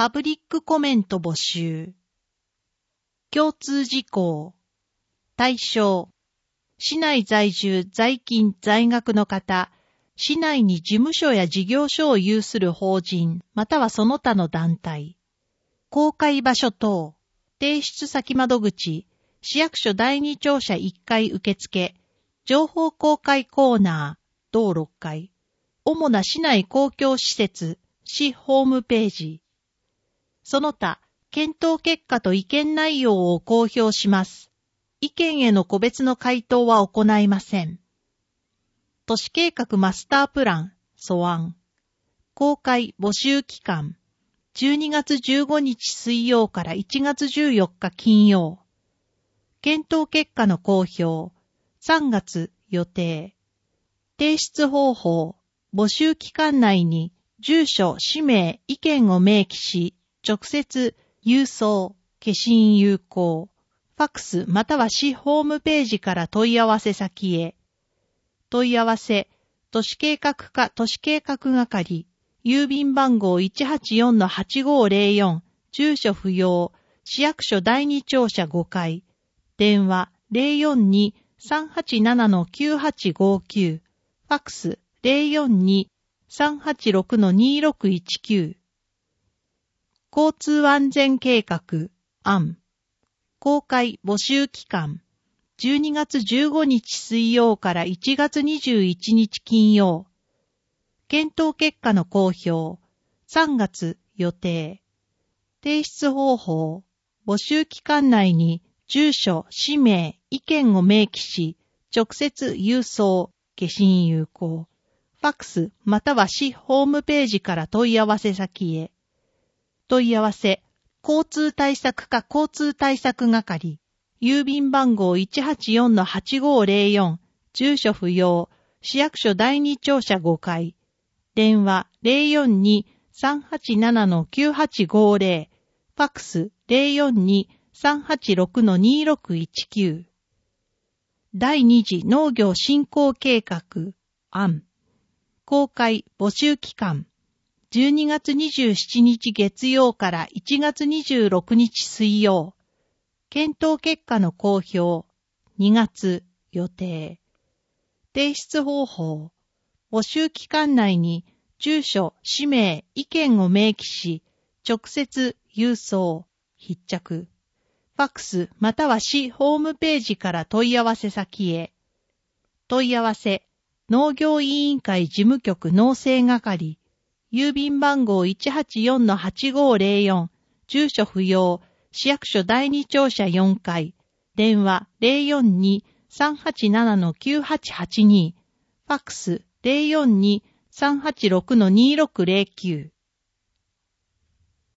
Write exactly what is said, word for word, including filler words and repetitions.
パブリックコメント募集。共通事項。対象。市内在住在勤在学の方、市内に事務所や事業所を有する法人、またはその他の団体。公開場所等。提出先窓口。市役所だいに庁舎いっかい受付。情報公開コーナー。同ろっかい。主な市内公共施設。市ホームページ。その他、検討結果と意見内容を公表します。意見への個別の回答は行いません。都市計画マスタープラン、素案。公開募集期間。じゅうにがつじゅうごにち水曜からいちがつじゅうよっか金曜。検討結果の公表。さんがつ予定。提出方法。募集期間内に住所、氏名、意見を明記し、直接、郵送、消印有効。ファックスまたは市ホームページから問い合わせ先へ。問い合わせ、都市計画課都市計画係、郵便番号 いちはちよんのはちごーぜろよん、住所不要、市役所だいに庁舎ごかい、電話 ゼロよんに さんはちななのきゅうはちごきゅう、ファックス ゼロよんに さんはちろくのにろくいちきゅう。交通安全計画、案。公開募集期間。じゅうにがつじゅうごにち水曜からいちがつにじゅういちにち金曜。検討結果の公表。さんがつ予定。提出方法。募集期間内に住所、氏名、意見を明記し、直接郵送、消印有効。ファックスまたは市ホームページから問い合わせ先へ。問い合わせ、交通対策課交通対策係、郵便番号 いちはちよんのはちごーぜろよん、住所不要、市役所だいに庁舎ごかい、電話 ゼロよんに さんはちななのきゅうはちごーぜろ、ファックス ゼロよんに さんはちろくのにろくいちきゅう。第二次農業振興計画、案。公開募集期間。じゅうにがつにじゅうしちにち月曜からいちがつにじゅうろくにち水曜。検討結果の公表。にがつ予定。提出方法。募集期間内に住所、氏名、意見を明記し、直接郵送、必着。ファックスまたは市ホームページから問い合わせ先へ。問い合わせ。農業委員会事務局農政係。郵便番号 いちはちよんのはちごーぜろよん、住所不要、市役所だいに庁舎よんかい、電話 ゼロよんに さんはちななのきゅうはちはちに、ファックス ゼロよんに さんはちろくのにろくぜろきゅう。